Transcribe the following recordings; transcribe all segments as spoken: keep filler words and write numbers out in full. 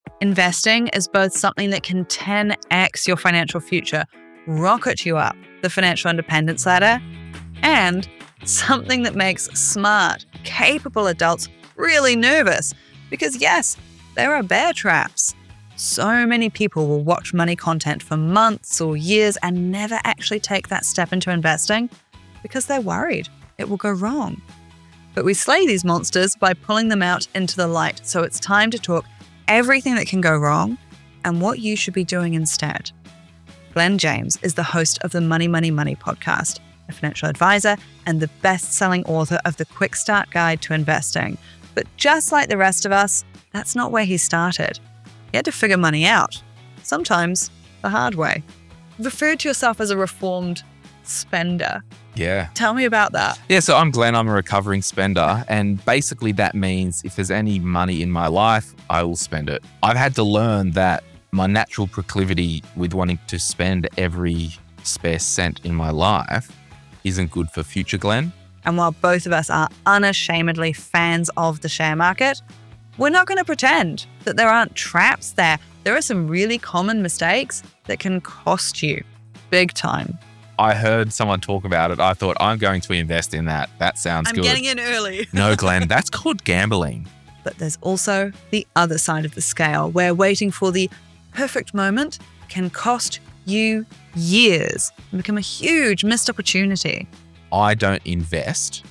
Investing is both something that can ten x your financial future, rocket you up the financial independence ladder, and something that makes smart, capable adults really nervous because, yes, there are bear traps. So many people will watch money content for months or years and never actually take that step into investing because they're worried it will go wrong. But we slay these monsters by pulling them out into the light. So it's time to talk everything that can go wrong and what you should be doing instead. Glen James is the host of the Money, Money, Money podcast, a financial advisor and the best-selling author of the Quick Start Guide to Investing. But just like the rest of us, that's not where he started. He had to figure money out, sometimes the hard way. You referred to yourself as a reformed spender. Yeah. Tell me about that. Yeah, so I'm Glen. I'm a recovering spender. And basically that means if there's any money in my life, I will spend it. I've had to learn that my natural proclivity with wanting to spend every spare cent in my life isn't good for future Glen. And while both of us are unashamedly fans of the share market, we're not going to pretend that there aren't traps there. There are some really common mistakes that can cost you big time. I heard someone talk about it. I thought, I'm going to invest in that. That sounds I'm good. getting in early. No, Glen, that's called gambling. But there's also the other side of the scale where waiting for the perfect moment can cost you years and become a huge missed opportunity. I don't invest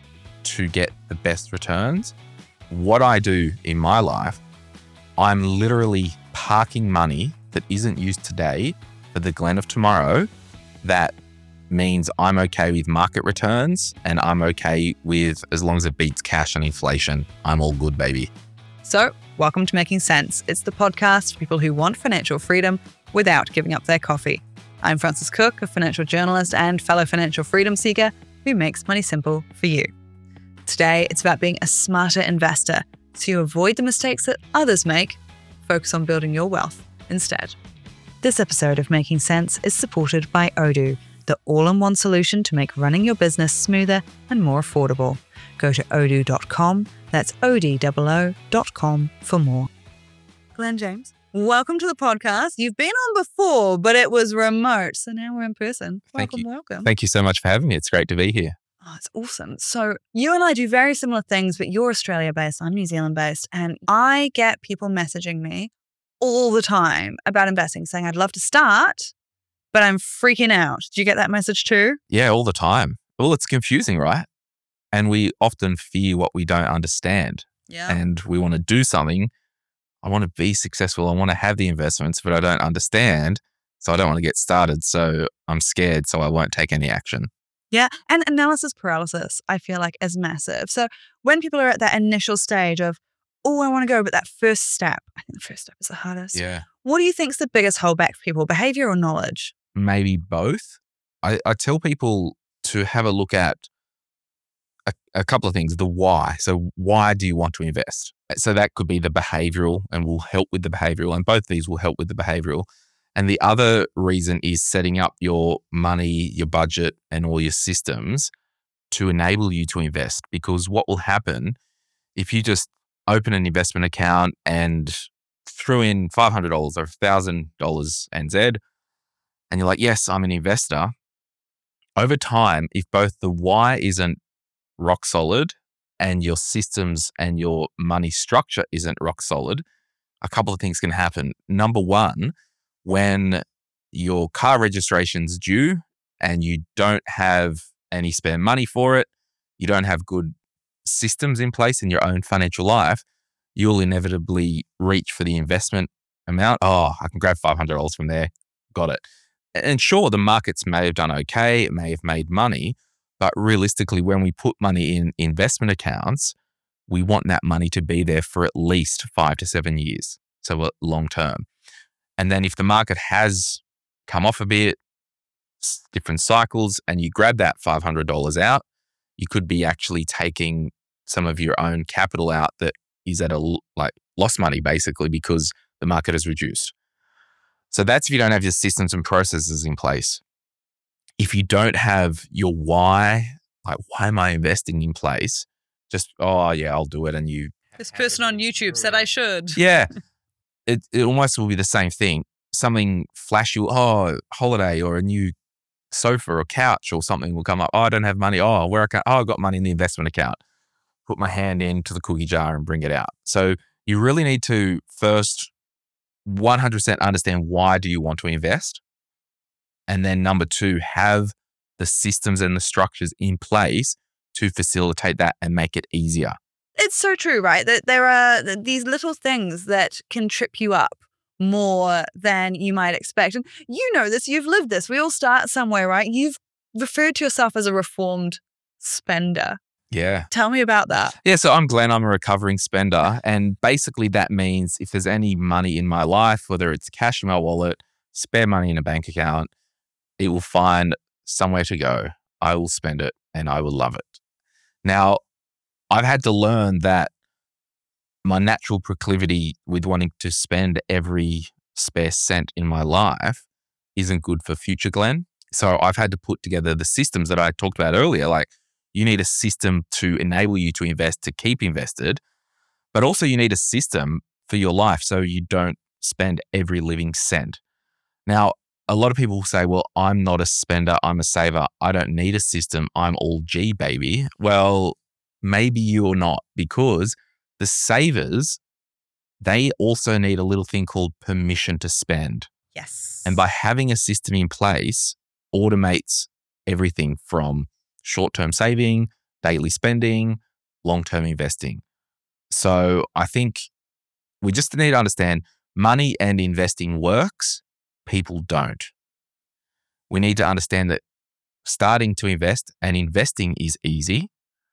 to get the best returns. What I do in my life, I'm literally parking money that isn't used today for the Glen of tomorrow. That means I'm okay with market returns and I'm okay with, as long as it beats cash and inflation, I'm all good, baby. So, welcome to Making Sense. It's the podcast for people who want financial freedom without giving up their coffee. I'm Frances Cook, a financial journalist and fellow financial freedom seeker who makes money simple for you. Today, it's about being a smarter investor so you avoid the mistakes that others make, focus on building your wealth instead. This episode of Making Sense is supported by Odoo, the all-in-one solution to make running your business smoother and more affordable. Go to odoo dot com, that's O D O O dot com for more. Glen James, welcome to the podcast. You've been on before, but it was remote, so now we're in person. Thank Welcome, you. welcome. Thank you so much for having me. It's great to be here. Oh, it's awesome. So you and I do very similar things, but you're Australia-based, I'm New Zealand-based, and I get people messaging me all the time about investing, saying, I'd love to start, but I'm freaking out. Do you get that message too? Yeah, all the time. Well, it's confusing, right? And we often fear what we don't understand. Yeah. And we want to do something. I want to be successful. I want to have the investments, but I don't understand. So I don't want to get started. So I'm scared. So I won't take any action. Yeah. And analysis paralysis, I feel like, is massive. So when people are at that initial stage of, oh, I want to go, but that first step, I think the first step is the hardest. Yeah. What do you think is the biggest holdback for people, behavior or knowledge? Maybe both. I, I tell people to have a look at a, a couple of things. The why. So why do you want to invest? So that could be the behavioral and will help with the behavioral. And both of these will help with the behavioral. And the other reason is setting up your money, your budget, and all your systems to enable you to invest. Because what will happen if you just open an investment account and threw in five hundred dollars or one thousand dollars N Z, and you're like, yes, I'm an investor. Over time, if both the why isn't rock solid and your systems and your money structure isn't rock solid, a couple of things can happen. Number one, when your car registration's due and you don't have any spare money for it, you don't have good systems in place in your own financial life, you'll inevitably reach for the investment amount. Oh, I can grab five hundred dollars from there. Got it. And sure, the markets may have done okay. It may have made money. But realistically, when we put money in investment accounts, we want that money to be there for at least five to seven years. So long term. And then if the market has come off a bit, different cycles, and you grab that five hundred dollars out, you could be actually taking some of your own capital out that is at a like lost money basically because the market has reduced. So that's if you don't have your systems and processes in place. If you don't have your why, like why am I investing in place? Just, oh yeah, I'll do it. And you. This person on YouTube said I should. Yeah. it, it almost will be the same thing. Something flashy, oh, holiday or a new sofa or couch or something will come up. Oh, I don't have money. Oh, where I can, oh, I got money in the investment account. Put my hand into the cookie jar and bring it out. So you really need to first one hundred percent understand why do you want to invest? And then number two, have the systems and the structures in place to facilitate that and make it easier. It's so true, right? That there are these little things that can trip you up more than you might expect. And you know this, you've lived this. We all start somewhere, right? You've referred to yourself as a reformed spender. Yeah. Tell me about that. Yeah, so I'm Glenn. I'm a recovering spender. And basically that means if there's any money in my life, whether it's cash in my wallet, spare money in a bank account, it will find somewhere to go. I will spend it and I will love it. Now, I've had to learn that my natural proclivity with wanting to spend every spare cent in my life isn't good for future Glenn. So I've had to put together the systems that I talked about earlier. Like, you need a system to enable you to invest, to keep invested, but also you need a system for your life so you don't spend every living cent. Now, a lot of people say, well, I'm not a spender, I'm a saver. I don't need a system. I'm all G, baby. Well, maybe you're not, because the savers, they also need a little thing called permission to spend. Yes. And by having a system in place, automates everything from short-term saving, daily spending, long-term investing. So I think we just need to understand money and investing works. People don't. We need to understand that starting to invest and investing is easy,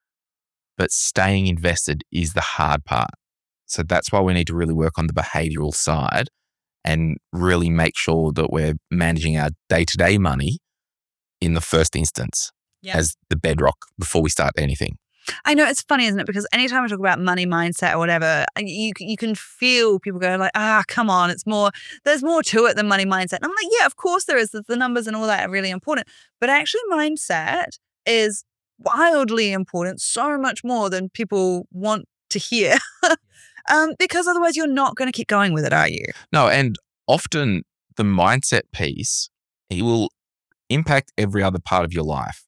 but staying invested is the hard part. So that's why we need to really work on the behavioral side and really make sure that we're managing our day-to-day money in the first instance. Yep. As the bedrock before we start anything. I know, it's funny, isn't it? Because anytime I talk about money mindset or whatever, you you can feel people go like, ah, come on, it's more, there's more to it than money mindset. And I'm like, yeah, of course there is. The numbers and all that are really important. But actually mindset is wildly important, so much more than people want to hear. um, because otherwise you're not going to keep going with it, are you? No, and often the mindset piece, it will impact every other part of your life.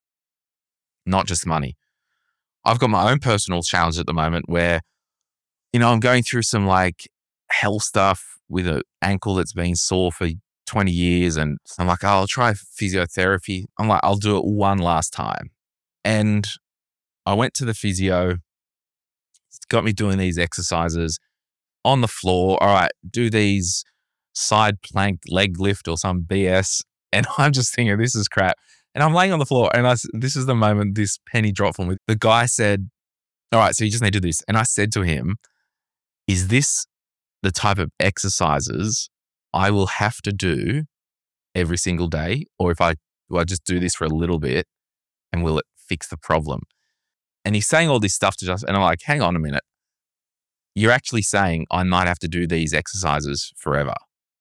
Not just money. I've got my own personal challenge at the moment where, you know, I'm going through some like health stuff with an ankle that's been sore for twenty years. And I'm like, oh, I'll try physiotherapy. I'm like, I'll do it one last time. And I went to the physio, got me doing these exercises on the floor. All right, do these side plank leg lift or some B S. And I'm just thinking, this is crap. And I'm laying on the floor and I, this is the moment this penny dropped for me. The guy said, all right, so you just need to do this. And I said to him, is this the type of exercises I will have to do every single day? Or if I, do I just do this for a little bit and will it fix the problem? And he's saying all this stuff to us. And I'm like, hang on a minute. You're actually saying I might have to do these exercises forever.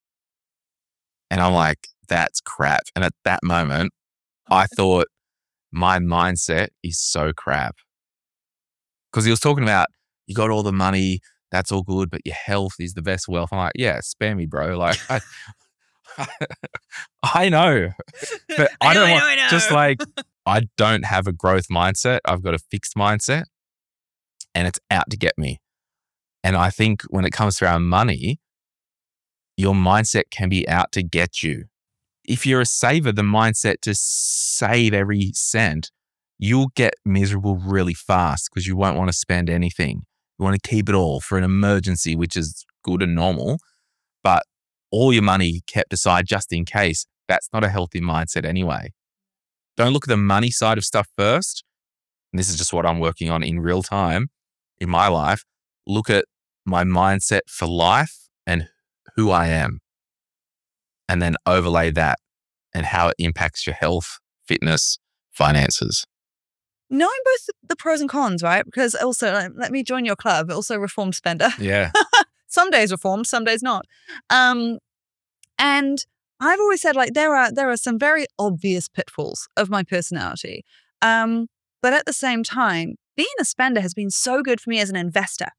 And I'm like, that's crap. And at that moment, I thought my mindset is so crap. Because he was talking about, you got all the money, that's all good, but your health is the best wealth. I'm like, yeah, spare me, bro. Like, I, I know, but I, I don't know, want, I know. Just like, I don't have a growth mindset. I've got a fixed mindset and it's out to get me. And I think when it comes to our money, your mindset can be out to get you. If you're a saver, the mindset to save every cent, you'll get miserable really fast because you won't want to spend anything. You want to keep it all for an emergency, which is good and normal, but all your money kept aside just in case, that's not a healthy mindset anyway. Don't look at the money side of stuff first. And this is just what I'm working on in real time in my life. Look at my mindset for life and who I am. And then overlay that and how it impacts your health, fitness, finances. Knowing both the pros and cons, right? Because also, like, let me join your club, also reformed spender. Yeah. Some days reformed, some days not. Um, and I've always said, like, there are there are some very obvious pitfalls of my personality. Um, but at the same time, being a spender has been so good for me as an investor.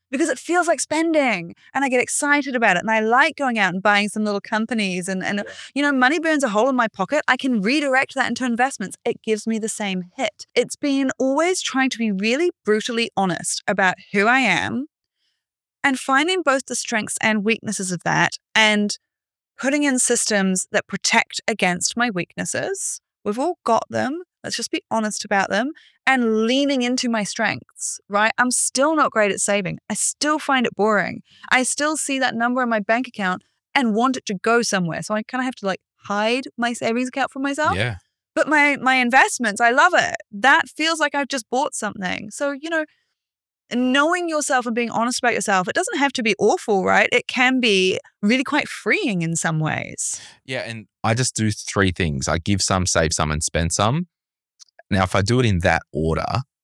because it feels like spending and I get excited about it. And I like going out and buying some little companies and, and, you know, money burns a hole in my pocket. I can redirect that into investments. It gives me the same hit. It's been always trying to be really brutally honest about who I am and finding both the strengths and weaknesses of that and putting in systems that protect against my weaknesses. We've all got them. Let's just be honest about them and leaning into my strengths, right? I'm still not great at saving. I still find it boring. I still see that number in my bank account and want it to go somewhere. So I kind of have to like hide my savings account from myself. Yeah. But my my investments, I love it. That feels like I've just bought something. So, you know, knowing yourself and being honest about yourself, it doesn't have to be awful, right? It can be really quite freeing in some ways. Yeah. And I just do three things. I give some, save some, and spend some. Now, if I do it in that order,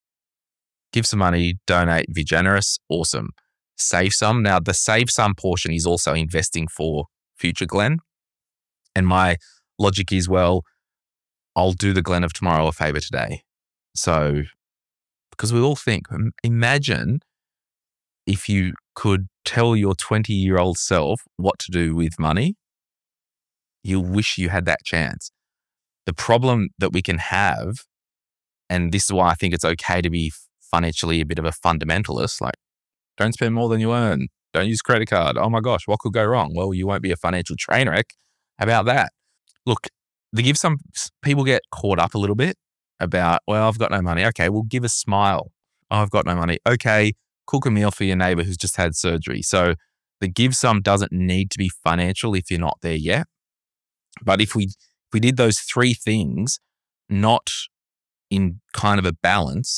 give some money, donate, be generous, awesome. Save some. Now, the save some portion is also investing for future Glenn. And my logic is, well, I'll do the Glenn of tomorrow a favor today. So, because we all think, imagine if you could tell your twenty-year-old self what to do with money, you'll wish you had that chance. The problem that we can have, and this is why I think it's okay to be financially a bit of a fundamentalist, like don't spend more than you earn. Don't use credit card. Oh my gosh, what could go wrong? Well, you won't be a financial train wreck. How about that? Look, the give some people get caught up a little bit about, well, I've got no money. Okay, well, give a smile. Oh, I've got no money. Okay, cook a meal for your neighbor who's just had surgery. So the give some doesn't need to be financial if you're not there yet. But if we if we did those three things, not in kind of a balance,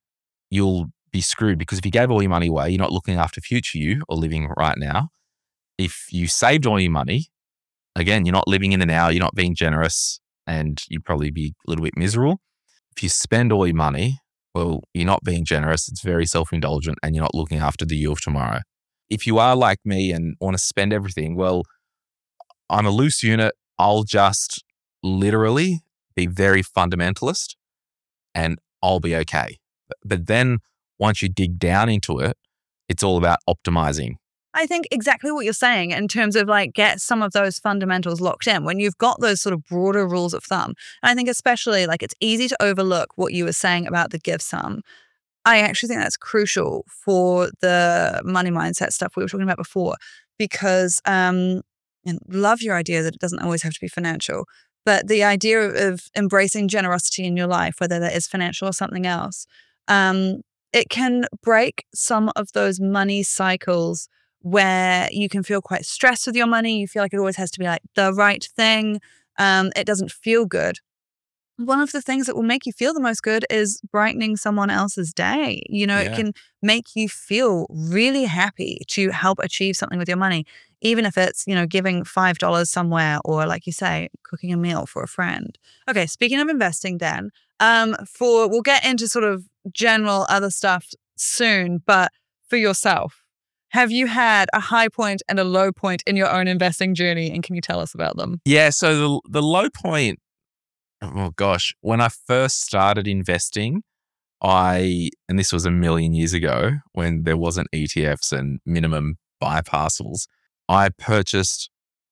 you'll be screwed, because if you gave all your money away, you're not looking after future you or living right now. If you saved all your money, again, you're not living in the now, you're not being generous, and you'd probably be a little bit miserable. If you spend all your money, well, you're not being generous, it's very self-indulgent, and you're not looking after the you of tomorrow. If you are like me and want to spend everything, well, I'm a loose unit. I'll just literally be very fundamentalist and I'll be okay. But then once you dig down into it, it's all about optimizing. I think exactly what you're saying in terms of like get some of those fundamentals locked in when you've got those sort of broader rules of thumb. And I think especially like it's easy to overlook what you were saying about the give some. I actually think that's crucial for the money mindset stuff we were talking about before, because um, and love your idea that it doesn't always have to be financial, but the idea of, of embracing generosity in your life, whether that is financial or something else, um, it can break some of those money cycles where you can feel quite stressed with your money. You feel like it always has to be like the right thing. Um, it doesn't feel good. One of the things that will make you feel the most good is brightening someone else's day. You know, Yeah. it can make you feel really happy to help achieve something with your money, even if it's, you know, giving five dollars somewhere or, like you say, cooking a meal for a friend. Okay, speaking of investing, Dan, um, for we'll get into sort of general other stuff soon, but for yourself, have you had a high point and a low point in your own investing journey, and can you tell us about them? Yeah. So the, the low point, oh gosh, when I first started investing, I, and this was a million years ago when there wasn't E T Fs and minimum buy parcels, I purchased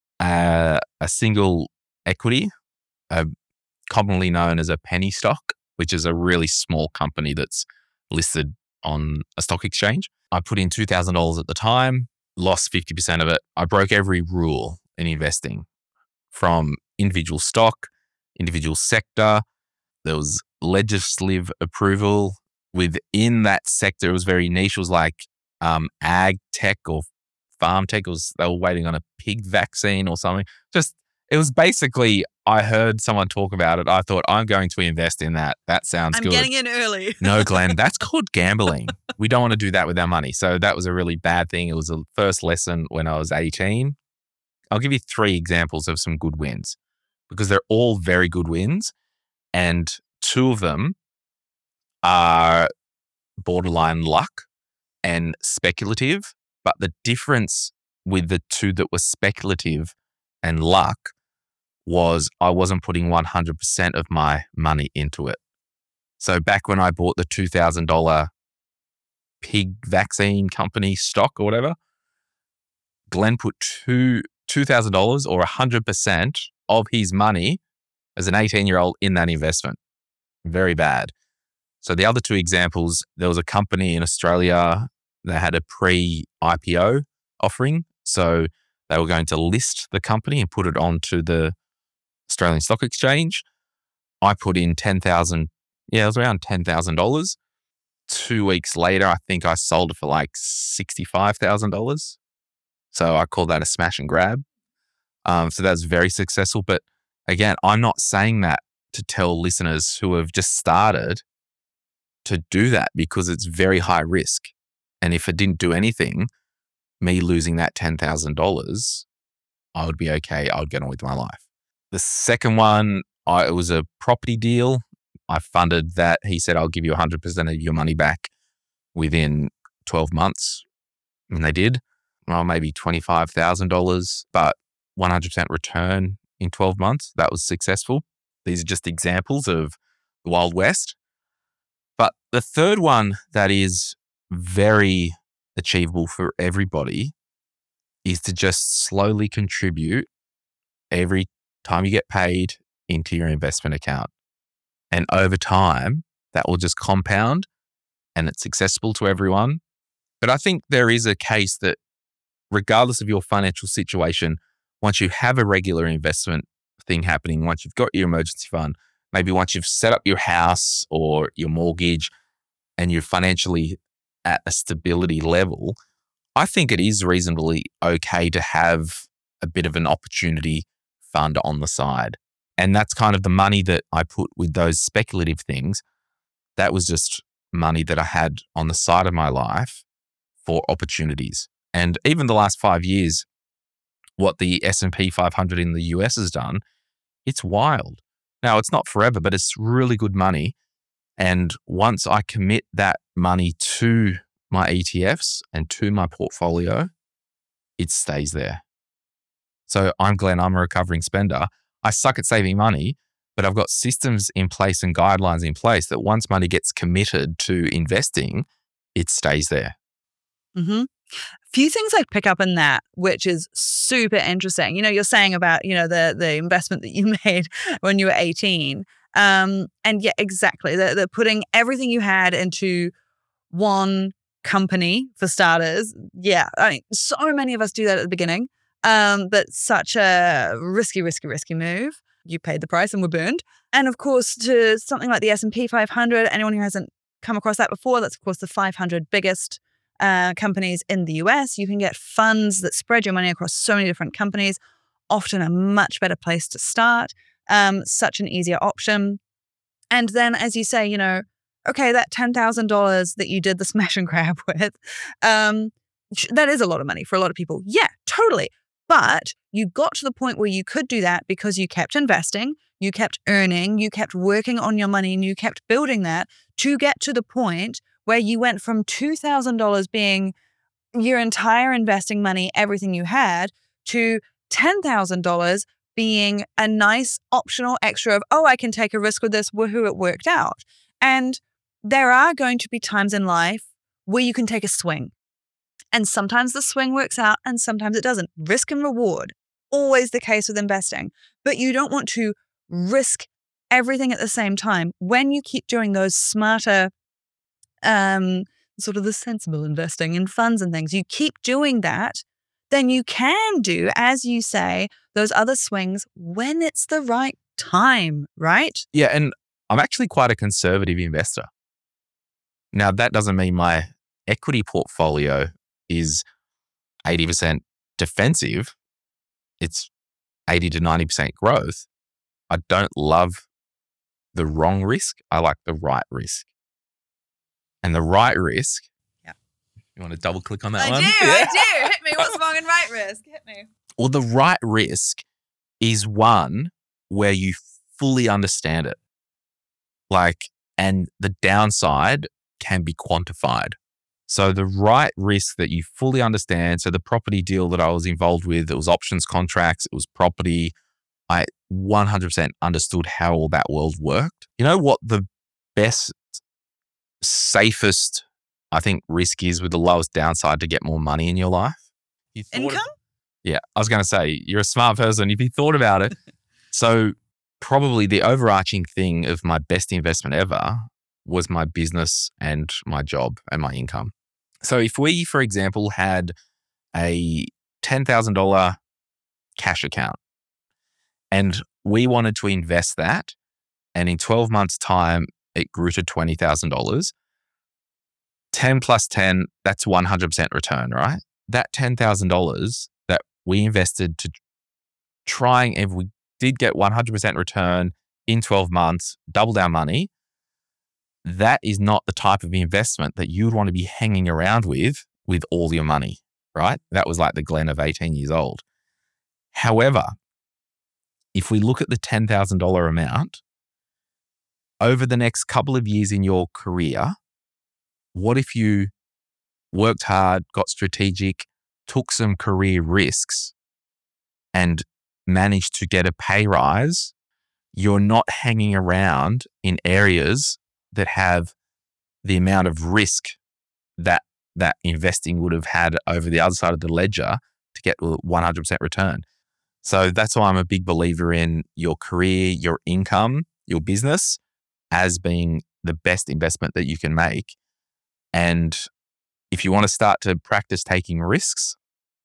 a, a single equity, uh, commonly known as a penny stock, which is a really small company that's listed on a stock exchange. I put in two thousand dollars at the time, lost fifty percent of it. I broke every rule in investing, from individual stock, individual sector. There was legislative approval within that sector. It was very niche. It was like um, ag tech or farm tech. It was, they were waiting on a pig vaccine or something. Just, it was basically, I heard someone talk about it. I thought, I'm going to invest in that. That sounds I'm good. getting in early. No, Glenn, that's called gambling. We don't want to do that with our money. So that was a really bad thing. It was the first lesson when I was eighteen. I'll give you three examples of some good wins, because they're all very good wins. And two of them are borderline luck and speculative. But the difference with the two that were speculative and luck was I wasn't putting one hundred percent of my money into it. So back when I bought the two thousand dollars pig vaccine company stock or whatever. Glenn put two two thousand dollars or a hundred percent of his money as an eighteen year old in that investment. Very bad. So the other two examples, there was a company in Australia that had a pre-I P O offering. So they were going to list the company and put it onto the Australian Stock Exchange. I put in ten thousand, yeah, it was around ten thousand dollars. Two weeks later, I think I sold it for like sixty-five thousand dollars. So I call that a smash and grab. Um, so that's very successful. But again, I'm not saying that to tell listeners who have just started to do that, because it's very high risk. And if it didn't do anything, me losing that ten thousand dollars, I would be okay. I would get on with my life. The second one, I, it was a property deal. I funded that. He said, I'll give you one hundred percent of your money back within twelve months. And they did. Well, maybe twenty-five thousand dollars, but one hundred percent return in twelve months. That was successful. These are just examples of the Wild West. But the third one that is very achievable for everybody is to just slowly contribute every time you get paid into your investment account. And over time, that will just compound and it's accessible to everyone. But I think there is a case that regardless of your financial situation, once you have a regular investment thing happening, once you've got your emergency fund, maybe once you've set up your house or your mortgage and you're financially at a stability level, I think it is reasonably okay to have a bit of an opportunity fund on the side. And that's kind of the money that I put with those speculative things. That was just money that I had on the side of my life for opportunities. And even the last five years, what the S and P five hundred in the U S has done, it's wild. Now, it's not forever, but it's really good money. And once I commit that money to my E T Fs and to my portfolio, it stays there. So I'm Glenn, I'm a recovering spender. I suck at saving money, but I've got systems in place and guidelines in place that once money gets committed to investing, it stays there. Mm-hmm. A few things I pick up in that, which is super interesting. You know, you're saying about, you know, the the investment that you made when you were eighteen. Um, and yeah, exactly. The, the putting everything you had into one company for starters. Yeah, I mean, so many of us do that at the beginning. Um, but such a risky, risky, risky move. You paid the price and were burned. And of course, to something like the S and P five hundred, anyone who hasn't come across that before, that's of course the five hundred biggest uh, companies in the U S. You can get funds that spread your money across so many different companies, often a much better place to start, um, such an easier option. And then, as you say, you know, okay, that ten thousand dollars that you did the smash and grab with, um, that is a lot of money for a lot of people. Yeah, totally. But you got to the point where you could do that because you kept investing, you kept earning, you kept working on your money, and you kept building that to get to the point where you went from two thousand dollars being your entire investing money, everything you had, to ten thousand dollars being a nice optional extra of, oh, I can take a risk with this, woohoo, it worked out. And there are going to be times in life where you can take a swing. And sometimes the swing works out and sometimes it doesn't. Risk and reward, always the case with investing. But you don't want to risk everything at the same time. When you keep doing those smarter, um, sort of the sensible investing in funds and things, you keep doing that, then you can do, as you say, those other swings when it's the right time, right? Yeah, and I'm actually quite a conservative investor. Now, that doesn't mean my equity portfolio is eighty percent defensive. It's eighty to ninety percent growth. I don't love the wrong risk. I like the right risk. And the right risk, yeah. You want to double click on that I one? do, Yeah. I do. Hit me. What's wrong in right risk? Hit me. Well, the right risk is one where you fully understand it. Like, and the downside can be quantified. So the right risk that you fully understand. So the property deal that I was involved with, it was options contracts, it was property. I one hundred percent understood how all that world worked. You know what the best, safest I think risk is with the lowest downside to get more money in your life. You thought Income? Of, yeah, I was going to say, you're a smart person if you thought about it. So probably the overarching thing of my best investment ever was my business and my job and my income. So if we, for example, had a ten thousand dollars cash account and we wanted to invest that, and in twelve months' time, it grew to twenty thousand dollars, ten plus ten, that's one hundred percent return, right? That ten thousand dollars that we invested to trying, if we did get one hundred percent return in twelve months, doubled our money, that is not the type of investment that you'd want to be hanging around with, with all your money, right? That was like the Glenn of eighteen years old. However, if we look at the ten thousand dollars amount, over the next couple of years in your career, what if you worked hard, got strategic, took some career risks, and managed to get a pay rise? You're not hanging around in areas that have the amount of risk that that investing would have had over the other side of the ledger to get one hundred percent return. So that's why I'm a big believer in your career, your income, your business as being the best investment that you can make. And if you want to start to practice taking risks,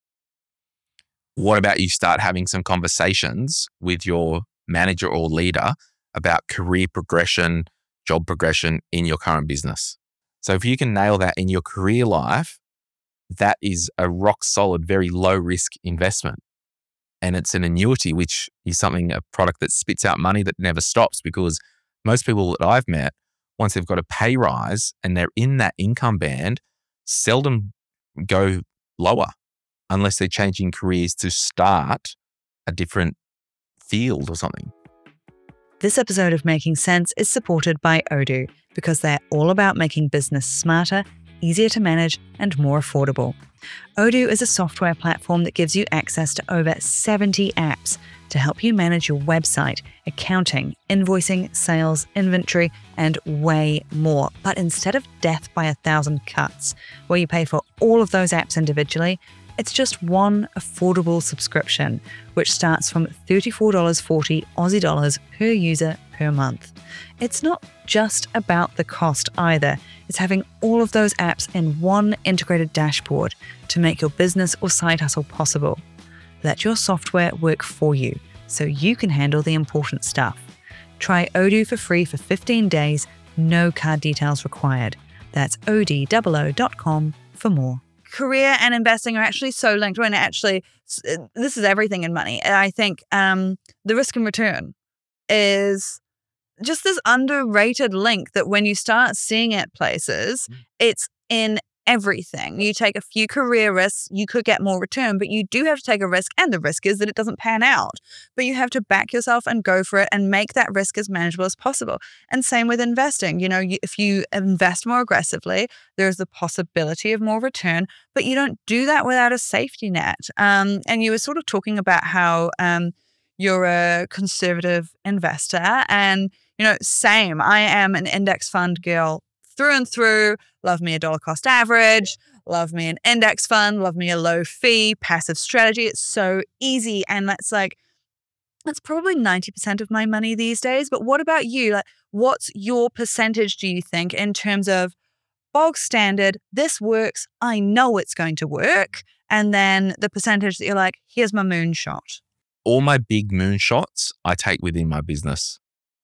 what about you start having some conversations with your manager or leader about career progression, job progression in your current business? So if you can nail that in your career life, that is a rock solid, very low risk investment. And it's an annuity, which is something, a product that spits out money that never stops, because most people that I've met, once they've got a pay rise and they're in that income band, seldom go lower unless they're changing careers to start a different field or something. This episode of Making Sense is supported by Odoo, because they're all about making business smarter, easier to manage, and more affordable. Odoo is a software platform that gives you access to over seventy apps to help you manage your website, accounting, invoicing, sales, inventory, and way more. But instead of death by a thousand cuts, where you pay for all of those apps individually, it's just one affordable subscription, which starts from thirty-four dollars forty Aussie dollars per user per month. It's not just about the cost either. It's having all of those apps in one integrated dashboard to make your business or side hustle possible. Let your software work for you so you can handle the important stuff. Try Odoo for free for fifteen days, no card details required. That's odoo dot com for more. Career and investing are actually so linked. When actually, this is everything in money. And I think um, the risk and return is just this underrated link that when you start seeing it places, it's in everything. You take a few career risks, you could get more return, but you do have to take a risk. And the risk is that it doesn't pan out. But you have to back yourself and go for it and make that risk as manageable as possible. And same with investing. You know, you, if you invest more aggressively, there's the possibility of more return, but you don't do that without a safety net. Um, and you were sort of talking about how um, you're a conservative investor. And, you know, same. I am an index fund girl through and through. Love me a dollar cost average, love me an index fund, love me a low fee, passive strategy. It's so easy. And that's like, that's probably ninety percent of my money these days. But what about you? Like, what's your percentage, do you think, in terms of bog standard, this works, I know it's going to work, and then the percentage that you're like, here's my moonshot? All my big moonshots I take within my business.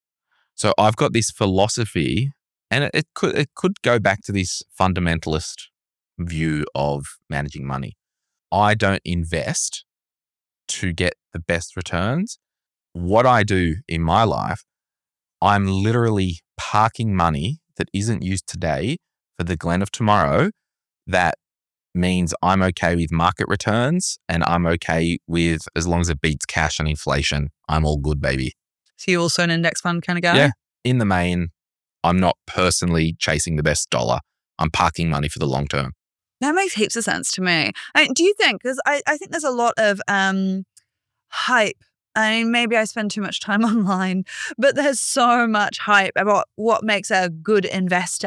So I've got this philosophy, and it, it could it could go back to this fundamentalist view of managing money. I don't invest to get the best returns. What I do in my life, I'm literally parking money that isn't used today for the Glenn of tomorrow. That means I'm okay with market returns, and I'm okay with, as long as it beats cash and inflation, I'm all good, baby. So you're also an index fund kind of guy? Yeah. In the main, I'm not personally chasing the best dollar. I'm parking money for the long term. That makes heaps of sense to me. I mean, do you think, because I, I think there's a lot of um, hype. I mean, maybe I spend too much time online, but there's so much hype about what makes a good investor.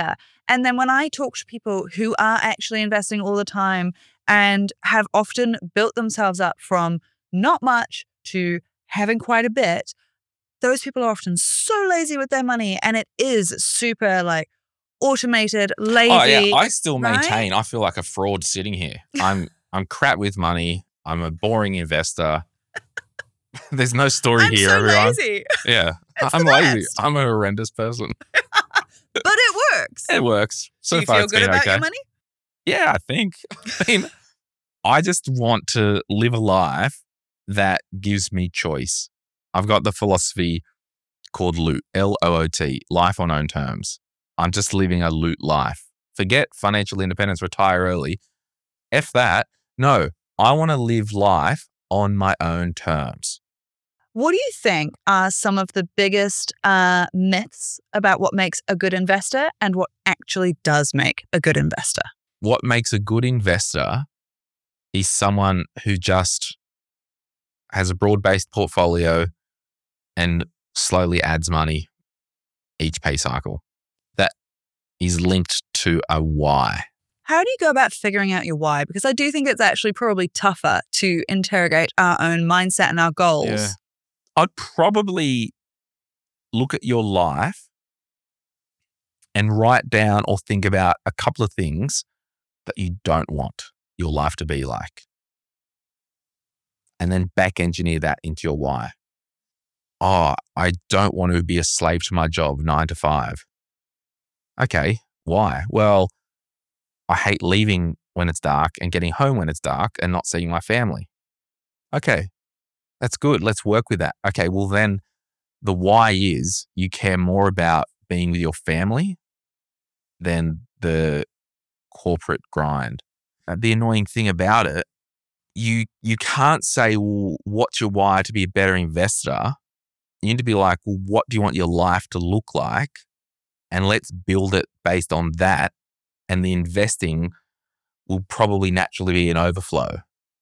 And then when I talk to people who are actually investing all the time and have often built themselves up from not much to having quite a bit, those people are often so lazy with their money, and it is super like automated, lazy. Oh yeah, I still right? maintain I feel like a fraud sitting here. I'm I'm crap with money. I'm a boring investor. There's no story I'm here, so everyone. lazy. Yeah, It's I'm the lazy. best. I'm a horrendous person. But it works. It works. So Do you far, feel it's good been about okay. your money? Yeah, I think. I mean, I just want to live a life that gives me choice. I've got the philosophy called Loot, L O O T, life on own terms. I'm just living a loot life. Forget financial independence, retire early. F that. No, I want to live life on my own terms. What do you think are some of the biggest uh, myths about what makes a good investor and what actually does make a good investor? What makes a good investor is someone who just has a broad-based portfolio and slowly adds money each pay cycle. That is linked to a why. How do you go about figuring out your why? Because I do think it's actually probably tougher to interrogate our own mindset and our goals. Yeah. I'd probably look at your life and write down or think about a couple of things that you don't want your life to be like. And then back engineer that into your why. Oh, I don't want to be a slave to my job nine to five. Okay, why? Well, I hate leaving when it's dark and getting home when it's dark and not seeing my family. Okay, that's good. Let's work with that. Okay, well then the why is you care more about being with your family than the corporate grind. Uh, the annoying thing about it, you you can't say, well, what's your why to be a better investor? You need to be like, well, what do you want your life to look like? And let's build it based on that. And the investing will probably naturally be an overflow.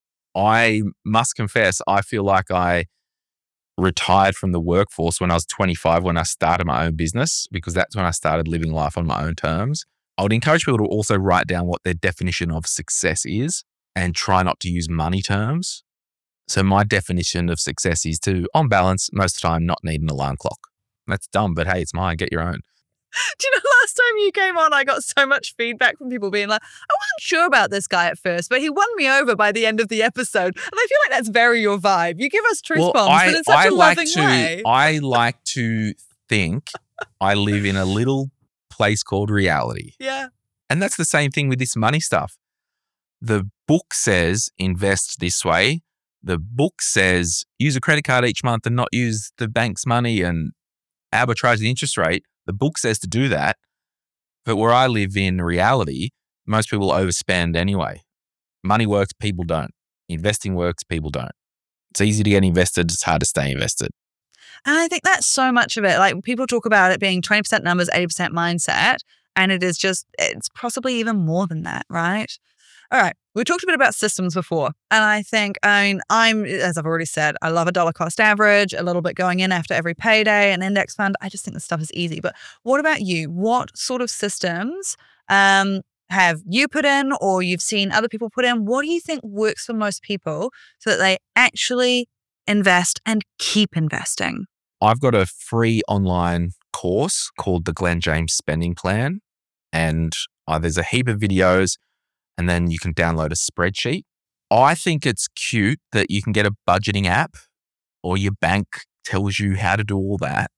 I must confess, I feel like I retired from the workforce when I was twenty-five, when I started my own business, because that's when I started living life on my own terms. I would encourage people to also write down what their definition of success is and try not to use money terms. So my definition of success is to, on balance, most of the time, not need an alarm clock. That's dumb, but hey, it's mine. Get your own. Do you know, last time you came on, I got so much feedback from people being like, I wasn't sure about this guy at first, but he won me over by the end of the episode. And I feel like that's very your vibe. You give us truth Well, bombs, I, but in such I a like loving to, way. I like to think I live in a little place called reality. Yeah. And that's the same thing with this money stuff. The book says invest this way. The book says use a credit card each month and not use the bank's money and arbitrage the interest rate. The book says to do that. But where I live in reality, most people overspend anyway. Money works, people don't. Investing works, people don't. It's easy to get invested. It's hard to stay invested. And I think that's so much of it. Like people talk about it being twenty percent numbers, eighty percent mindset. And it is just, it's possibly even more than that, right? All right. We talked a bit about systems before. And I think, I mean, I'm, as I've already said, I love a dollar cost average, a little bit going in after every payday, an index fund. I just think this stuff is easy. But what about you? What sort of systems um, have you put in or you've seen other people put in? What do you think works for most people so that they actually invest and keep investing? I've got a free online course called the Glenn James Spending Plan. And uh, there's a heap of videos, and then you can download a spreadsheet. I think it's cute that you can get a budgeting app or your bank tells you how to do all that.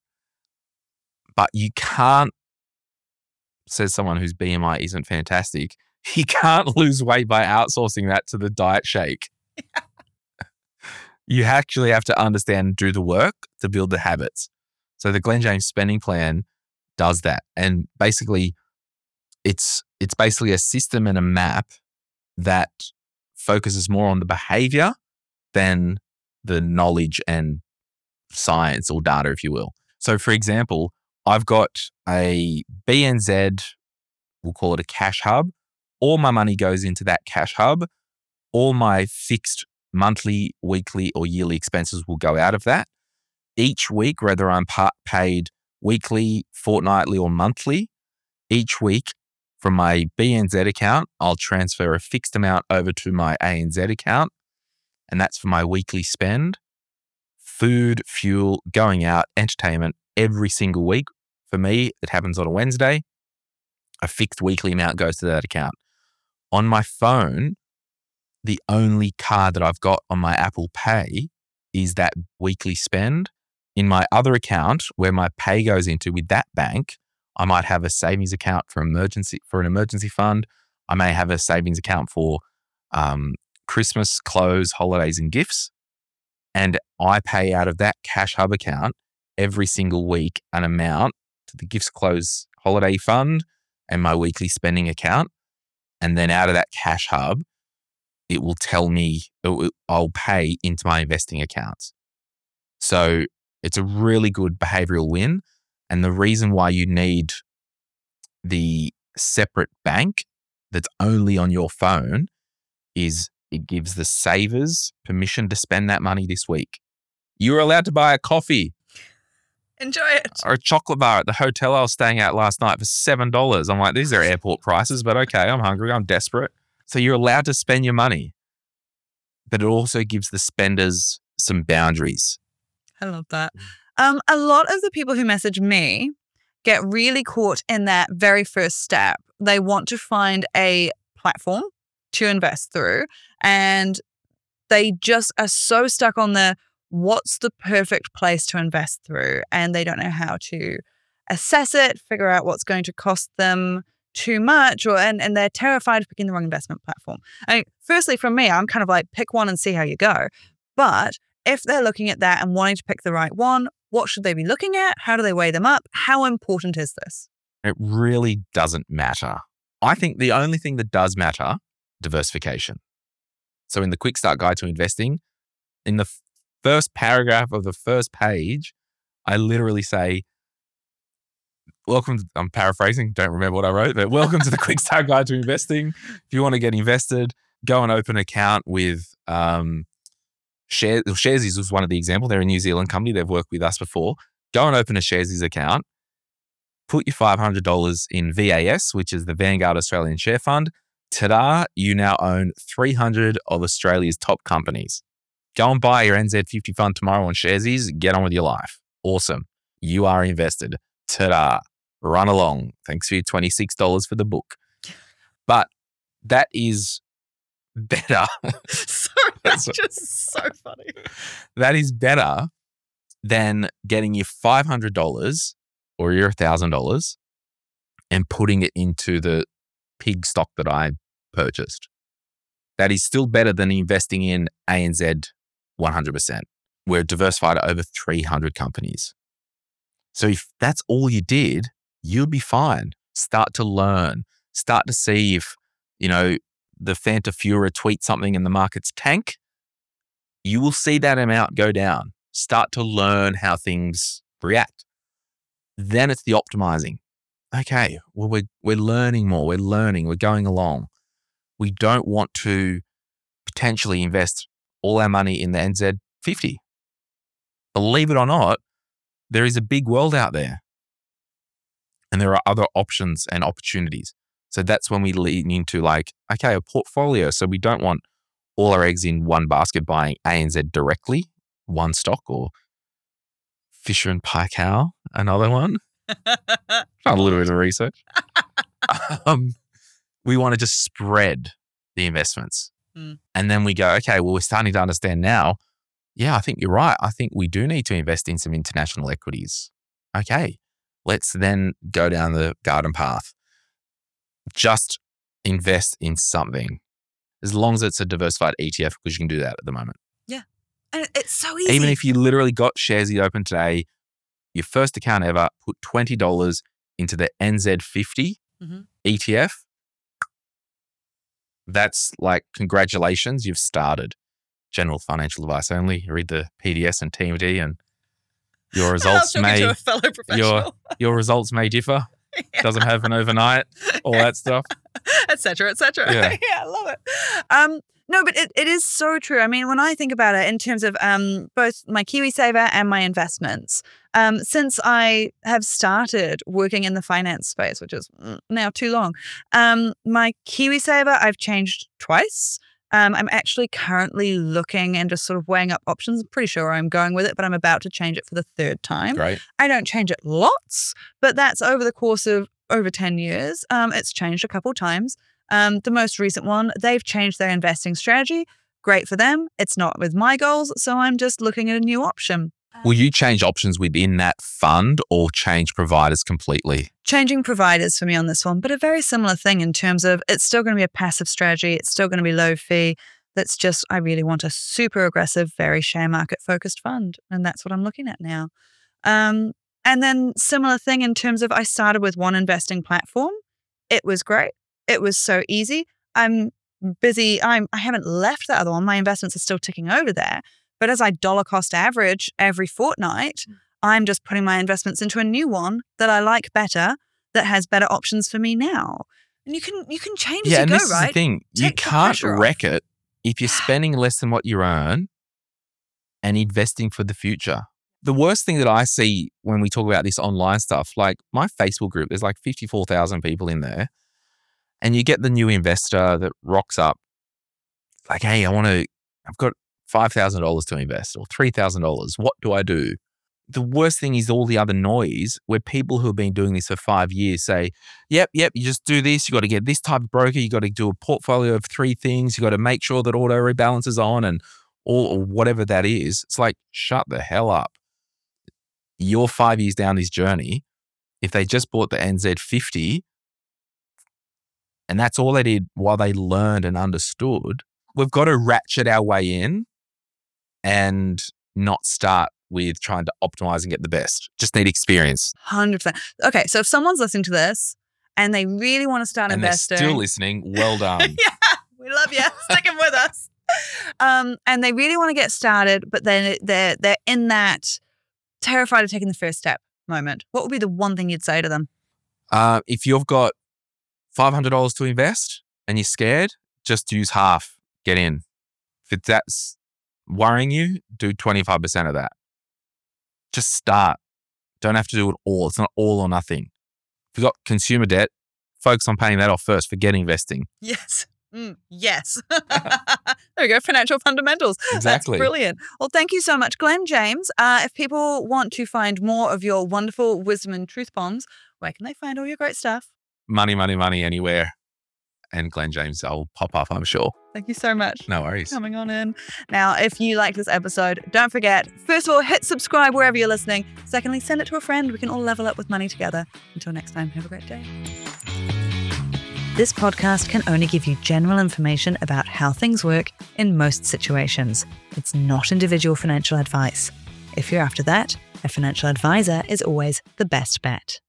But you can't, says someone whose B M I isn't fantastic, you can't lose weight by outsourcing that to the diet shake. You actually have to understand and do the work to build the habits. So the Glenn James Spending Plan does that. And basically, it's it's basically a system and a map that focuses more on the behavior than the knowledge and science or data, if you will. So for example, I've got a B N Z, we'll call it a cash hub. All my money goes into that cash hub. All my fixed monthly, weekly, or yearly expenses will go out of that. Each week, whether I'm pa- paid weekly, fortnightly, or monthly, each week From my B N Z account, I'll transfer a fixed amount over to my A N Z account, and that's for my weekly spend. Food, fuel, going out, entertainment, every single week. For me, it happens on a Wednesday. A fixed weekly amount goes to that account. On my phone, the only card that I've got on my Apple Pay is that weekly spend. In my other account, where my pay goes into with that bank, I might have a savings account for emergency for an emergency fund. I may have a savings account for um, Christmas, clothes, holidays, and gifts. And I pay out of that Cash Hub account every single week an amount to the gifts, clothes, holiday fund and my weekly spending account. And then out of that Cash Hub, it will tell me, it will, I'll pay into my investing accounts. So it's a really good behavioral win. And the reason why you need the separate bank that's only on your phone is it gives the savers permission to spend that money this week. You were allowed to buy a coffee. Enjoy it. Or a chocolate bar at the hotel I was staying at last night for seven dollars. I'm like, these are airport prices, but okay, I'm hungry, I'm desperate. So you're allowed to spend your money, but it also gives the spenders some boundaries. I love that. Um, a lot of the people who message me get really caught in that very first step. They want to find a platform to invest through, and they just are so stuck on the what's the perfect place to invest through, and they don't know how to assess it, figure out what's going to cost them too much, or and, and they're terrified of picking the wrong investment platform. I mean, firstly, from me, I'm kind of like, pick one and see how you go. But if they're looking at that and wanting to pick the right one, what should they be looking at? How do they weigh them up? How important is this? It really doesn't matter. I think the only thing that does matter, diversification. So in the Quick Start Guide to Investing, in the f- first paragraph of the first page, I literally say, welcome, to, I'm paraphrasing, don't remember what I wrote, but welcome to the Quick Start Guide to Investing. If you want to get invested, go and open an account with um, Share, Sharesies was one of the examples. They're a New Zealand company. They've worked with us before. Go and open a Sharesies account. Put your five hundred dollars in V A S, which is the Vanguard Australian Share Fund. Ta-da, you now own three hundred of Australia's top companies. Go and buy your N Z fifty fund tomorrow on Sharesies. Get on with your life. Awesome. You are invested. Ta-da. Run along. Thanks for your twenty-six dollars for the book. But that is better. Sorry, that's just so funny. That is better than getting your five hundred dollars or your one thousand dollars and putting it into the pig stock that I purchased. That is still better than investing in A N Z one hundred percent. We're diversified over three hundred companies. So if that's all you did, you'll be fine. Start to learn. Start to see if, you know, the Fanta Fura tweets something and the markets tank. You will see that amount go down. Start to learn how things react. Then it's the optimizing. Okay, well, we're, we're learning more. We're learning. We're going along. We don't want to potentially invest all our money in the N Z fifty. Believe it or not, there is a big world out there. And there are other options and opportunities. So that's when we lean into like, okay, a portfolio. So we don't want all our eggs in one basket buying A N Z directly, one stock, or Fisher and Paykel, another one. Done a little bit of research. um, we want to just spread the investments. Mm. And then we go, okay, well, we're starting to understand now. Yeah, I think you're right. I think we do need to invest in some international equities. Okay, let's then go down the garden path. Just invest in something as long as it's a diversified E T F, because you can do that at the moment. Yeah. And it's so easy. Even if you literally got Sharesies open today, your first account ever, put twenty dollars into the N Z fifty mm-hmm. E T F. That's like, congratulations, you've started. General financial advice only. Read the P D S and T M D, and your results may to a fellow professional. your your results may differ. Yeah. Doesn't happen overnight. All that stuff, et cetera, et cetera. Yeah. yeah, I love it. Um, No, but it, it is so true. I mean, when I think about it in terms of um, both my KiwiSaver and my investments, um, since I have started working in the finance space, which is now too long, um, my KiwiSaver I've changed twice. Um, I'm actually currently looking and just sort of weighing up options. I'm pretty sure I'm going with it, but I'm about to change it for the third time. Great. I don't change it lots, but that's over the course of over ten years. Um, it's changed a couple times. Um, the most recent one, they've changed their investing strategy. Great for them. It's not with my goals, so I'm just looking at a new option. Will you change options within that fund or change providers completely? Changing providers for me on this one, but a very similar thing in terms of it's still going to be a passive strategy. It's still going to be low fee. That's just, I really want a super aggressive, very share market focused fund. And that's what I'm looking at now. Um, and then similar thing in terms of I started with one investing platform. It was great. It was so easy. I'm busy. I'm, I haven't left the other one. My investments are still ticking over there. But as I dollar cost average every fortnight, I'm just putting my investments into a new one that I like better, that has better options for me now. And you can you can change as Yeah, you and go, this right? is the thing. You Take the can't pressure off. wreck it if you're spending less than what you earn and investing for the future. The worst thing that I see when we talk about this online stuff, like my Facebook group, there's like fifty-four thousand people in there. And you get the new investor that rocks up like, hey, I want to, I've got five thousand dollars to invest or three thousand dollars. What do I do? The worst thing is all the other noise where people who have been doing this for five years say, yep, yep, you just do this. You got to get this type of broker. You got to do a portfolio of three things. You got to make sure that auto rebalance is on and all or whatever that is. It's like, shut the hell up. You're five years down this journey. If they just bought the N Z fifty and that's all they did while they learned and understood, we've got to ratchet our way in and not start with trying to optimize and get the best. Just need experience. one hundred percent. Okay, so if someone's listening to this and they really want to start And investing. they're still listening, well done. Yeah, we love you. Sticking with us. Um, and they really want to get started, but then they're, they're in that terrified of taking the first step moment. What would be the one thing you'd say to them? Uh, if you've got five hundred dollars to invest and you're scared, just use half, get in. If that's worrying you, do twenty-five percent of that. Just start. Don't have to do it all. It's not all or nothing. If you've got consumer debt, focus on paying that off first. Forget investing. Yes. Mm, yes. There we go. Financial fundamentals. Exactly. That's brilliant. Well, thank you so much, Glenn James. Uh, if people want to find more of your wonderful wisdom and truth bombs, where can they find all your great stuff? Money, money, money anywhere. And Glenn James, I'll pop up, I'm sure. Thank you so much. No worries. Coming on in. Now, if you like this episode, don't forget, first of all, hit subscribe wherever you're listening. Secondly, send it to a friend. We can all level up with money together. Until next time, have a great day. This podcast can only give you general information about how things work in most situations. It's not individual financial advice. If you're after that, a financial advisor is always the best bet.